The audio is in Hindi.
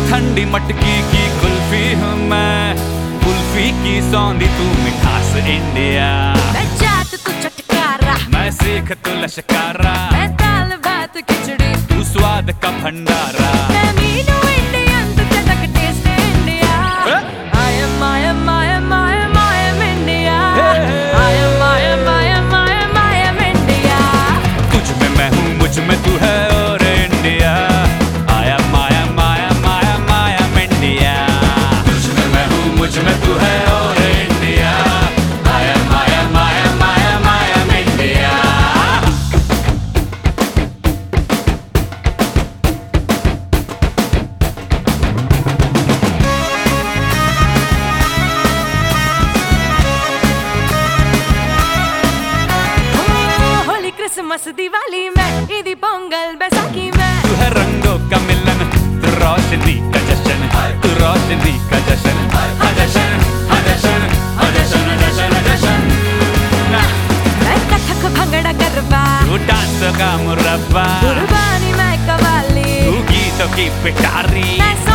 ठंडी मटकी की कुल्फी हूँ मैं, कुल्फी की सौंधी तू मिठास इंडिया। मैं जाट तू चटकारा, मैं सीख तू लश्कारा, मैं दाल भात खिचड़ी तू स्वाद का भंडारा। मैं मीनू इंडियन तू चटक taste India. I am India। I am India। तुझ में मैं हूँ, मुझ में तू है और इंडिया। I am India। तुझ में मैं हूँ, मुझ में तू है और India. I am India। Holi Christmas Diwali में, ईदी पोंगल बैसाखी में, तू है रंगों का मिलन, तू रोशनी का जश्न, तू रोशनी का जश्न। मैं कथक भंगड़ा गरबा, तू डांस का मुरब्बा, कुर्बानी मैं कवाली, तू गीतों की पिटारी। मैं